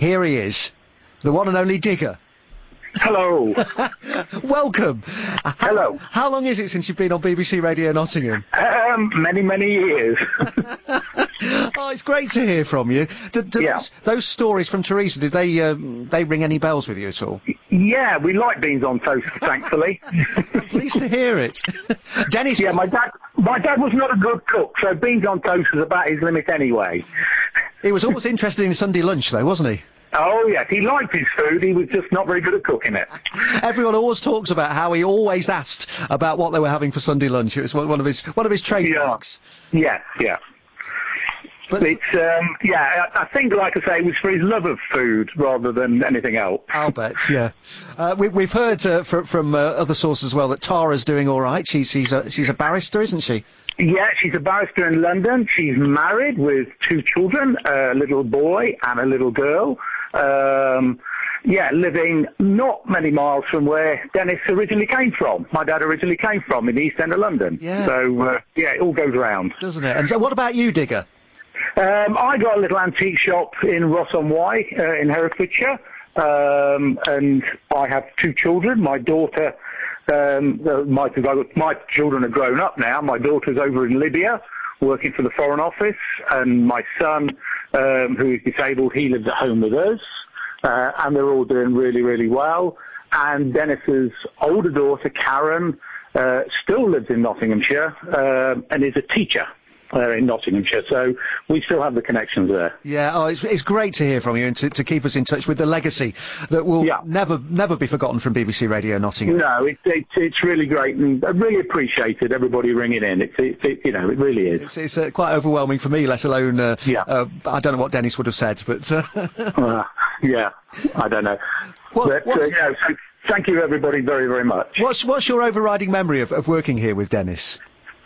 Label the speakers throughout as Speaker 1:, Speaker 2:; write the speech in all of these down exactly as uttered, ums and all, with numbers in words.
Speaker 1: here he is, the one and only Digger.
Speaker 2: Hello.
Speaker 1: Welcome.
Speaker 2: Hello.
Speaker 1: How, how long is it since you've been on B B C Radio Nottingham?
Speaker 2: Um, many, many years.
Speaker 1: Oh, it's great to hear from you. D- d-
Speaker 2: Yeah.
Speaker 1: those, those stories from Teresa, did they um, they ring any bells with you at all?
Speaker 2: Yeah, we like beans on toast, thankfully.
Speaker 1: I'm pleased to hear it. Dennis.
Speaker 2: Yeah, my dad. My dad was not a good cook, so beans on toast was about his limit anyway.
Speaker 1: He was always interested in Sunday lunch, though, wasn't he?
Speaker 2: Oh yes, he liked his food. He was just not very good at cooking it.
Speaker 1: Everyone always talks about how he always asked about what they were having for Sunday lunch. It was one one of his one of his trademarks.
Speaker 2: Yeah, yeah.
Speaker 1: But
Speaker 2: It's um, yeah. I, I think, like I say, it was for his love of food rather than anything else.
Speaker 1: I'll bet, yeah. Uh, we, we've heard uh, fr- from uh, other sources as well that Tara's doing all right. She's she's a, she's a barrister, isn't she?
Speaker 2: Yeah, she's a barrister in London. She's married with two children, a little boy and a little girl. Um, yeah, living not many miles from where Dennis originally came from. My dad originally came from in the East End of London.
Speaker 1: Yeah.
Speaker 2: So, uh, yeah, it all goes round.
Speaker 1: Doesn't it? And so what about you, Digger?
Speaker 2: Um, I got a little antique shop in Ross-on-Wye uh, in Herefordshire, um, and I have two children. My daughter, um, uh, my, my children are grown up now. My daughter's over in Libya working for the Foreign Office, and my son, um, who is disabled, he lives at home with us, uh, and they're all doing really, really well. And Dennis's older daughter, Karen, uh, still lives in Nottinghamshire uh, and is a teacher uh, in Nottinghamshire. So we still have the connections there.
Speaker 1: Yeah, oh, it's, it's great to hear from you and to, to keep us in touch with the legacy that will
Speaker 2: Yeah.
Speaker 1: never never be forgotten from B B C Radio Nottingham.
Speaker 2: No, it, it, it's really great, and I really appreciated everybody ringing in. It's, it, it, you know, it really is.
Speaker 1: It's, it's uh, quite overwhelming for me, let alone, uh,
Speaker 2: Yeah.
Speaker 1: uh, I don't know what Dennis would have said, but... Uh,
Speaker 2: Uh, yeah, I don't know.
Speaker 1: What-
Speaker 2: but,
Speaker 1: what's-
Speaker 2: uh, yeah, so thank you, everybody, very, very much.
Speaker 1: what's, what's your overriding memory of, of working here with Dennis?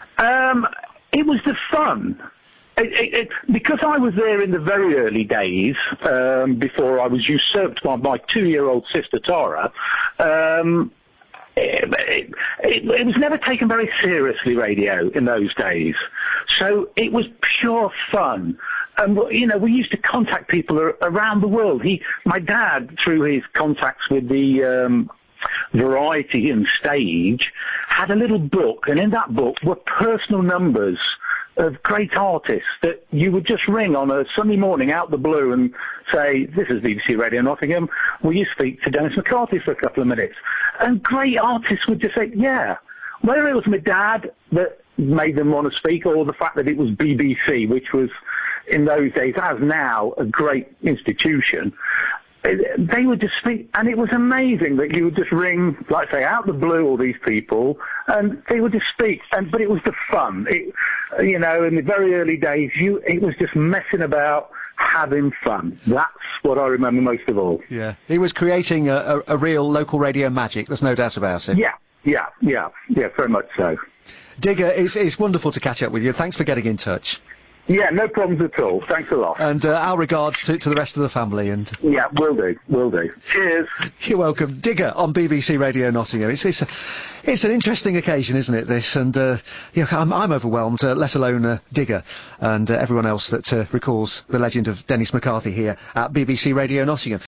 Speaker 2: Um, it was the fun. It, it, it, because I was there in the very early days, um, before I was usurped by my two-year-old sister, Tara, um, it, it, it, it was never taken very seriously, radio, in those days. So it was pure fun. And, you know, we used to contact people ar- around the world. He, my dad, through his contacts with the um, Variety and Stage, had a little book, and in that book were personal numbers of great artists that you would just ring on a Sunday morning out the blue and say, this is B B C Radio Nottingham, will you speak to Dennis McCarthy for a couple of minutes? And great artists would just say, yeah. Whether it was my dad that made them want to speak, or the fact that it was B B C, which was in those days, as now, a great institution, they would just speak, and it was amazing that you would just ring, like say, out the blue, all these people, and they would just speak. And but it was the fun. It, you know, in the very early days, you it was just messing about, having fun. That's what I remember most of all.
Speaker 1: Yeah. He was creating a, a, a real local radio magic, there's no doubt about it.
Speaker 2: Yeah, yeah, yeah, yeah, very much so.
Speaker 1: Digger, it's, it's wonderful to catch up with you. Thanks for getting in touch.
Speaker 2: Yeah, no problems at all. Thanks a lot.
Speaker 1: And uh, our regards to, to the rest of the family. And
Speaker 2: Yeah, will do, will do. Cheers.
Speaker 1: you're welcome. Digger on B B C Radio Nottingham. It's it's, a, it's an interesting occasion, isn't it, this? And uh, you know, I'm, I'm overwhelmed, uh, let alone uh, Digger and uh, everyone else that uh, recalls the legend of Dennis McCarthy here at B B C Radio Nottingham.